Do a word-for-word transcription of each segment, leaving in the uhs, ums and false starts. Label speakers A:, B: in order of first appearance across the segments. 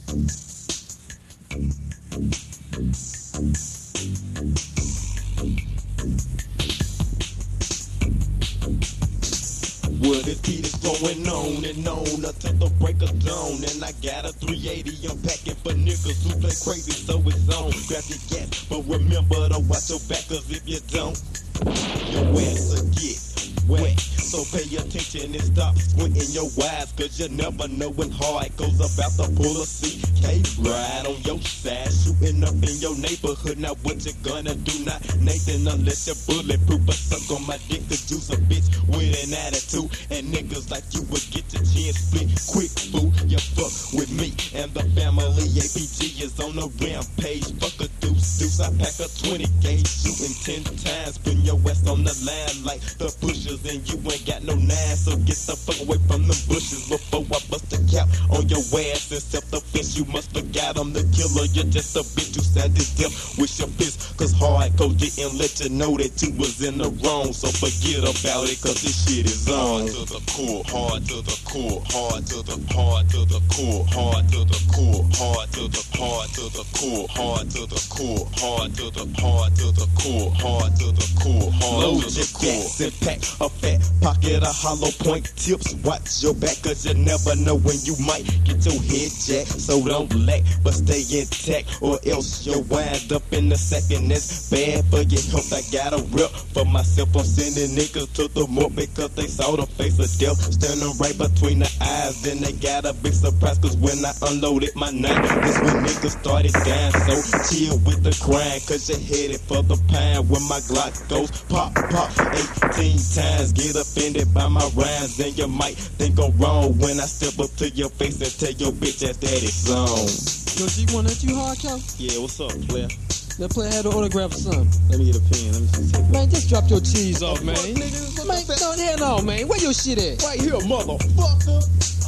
A: Well, this beat is going on and on until the break of dawn. And I got a three eighty, I'm packing for niggas who play crazy, so it's on. Grab your gas, but remember to watch your back, cause if you don't, your ass will get wet. So pay attention and stop squinting your eyes, cause you never know when hard goes about to pull a C K ride on your side, shooting up in your neighborhood. Now what you gonna do? Not Nathan unless you're bulletproof, but suck on my dick to juice a bitch with an attitude. And niggas like you would get your chin split quick, fool. You fuck with me and the family. A P G is on a rampage. Fuck a deuce deuce. I pack a twenty gauge, shooting ten times, putting your ass on the line like the pushers, and you ain't got no nine, so get the fuck away from the bushes before I bust a cap on your ass. In self-defense, you must forget I'm the killer. You're just a bitch who said this death with your fist, cause hardcore didn't let you know that you was in the wrong. So forget about it, cause this shit is on. Hard to the core, hard to the core, hard to the hard to the core, hard to the core, hard to the hard to the core, hard to the core, hard to the hard to the core, hard to the core, hard to the core. Load your gas and pack a fat pocket of hollow point tips. Watch your back, cause you never know when you might get your head jacked. So don't lack, but stay intact, or else you'll wind up in a second. That's bad for your health. I got a rep for myself. I'm sending niggas to the morgue because they saw the face of death standing right between the eyes. Then they got a big surprise, cause when I unloaded my knife, that's when niggas started dying. So chill with the crying, cause you're headed for the pine. When my Glock goes pop, pop, eighteen times. Get offended by my rhymes, and you might think I'm wrong when I step up to your face and tell your bitch ass that it's on.
B: Yo, G one, that you hard, Cal?
A: Yeah, what's up, player?
B: That player had an autograph or something.
A: Let me get a pen. Let me see. Take
B: Man, just drop your cheese off, man.
A: Fuck, nigga,
B: Man, no, hell no, man. Where your shit at?
A: right here, motherfucker.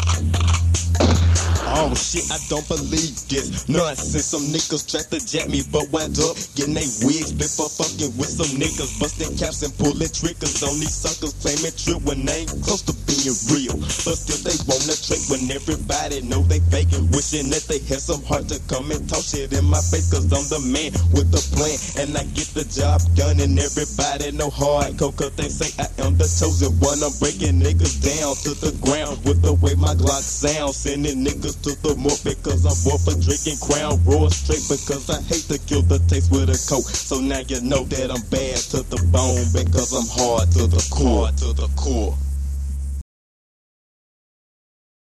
A: Oh shit, I don't believe this nonsense. Some niggas tried to jack me, but wound up getting they wigs split for fucking with some niggas, busting caps and pulling triggers on these suckers, claiming trip when they ain't close to being real. But still they wanna trick when everybody know they faking, wishing that they had some heart to come and talk shit in my face, cause I'm the man with the plan and I get the job done. And everybody know hardcore, cause they say I am the chosen one. I'm breaking niggas down to the ground with the way my Glock sounds, sending niggas to the morgue because I'm born for drinking Crown Royal straight, because I hate to kill the taste with a coke. So now you know that I'm bad to the bone, because I'm hard to the core, to the core.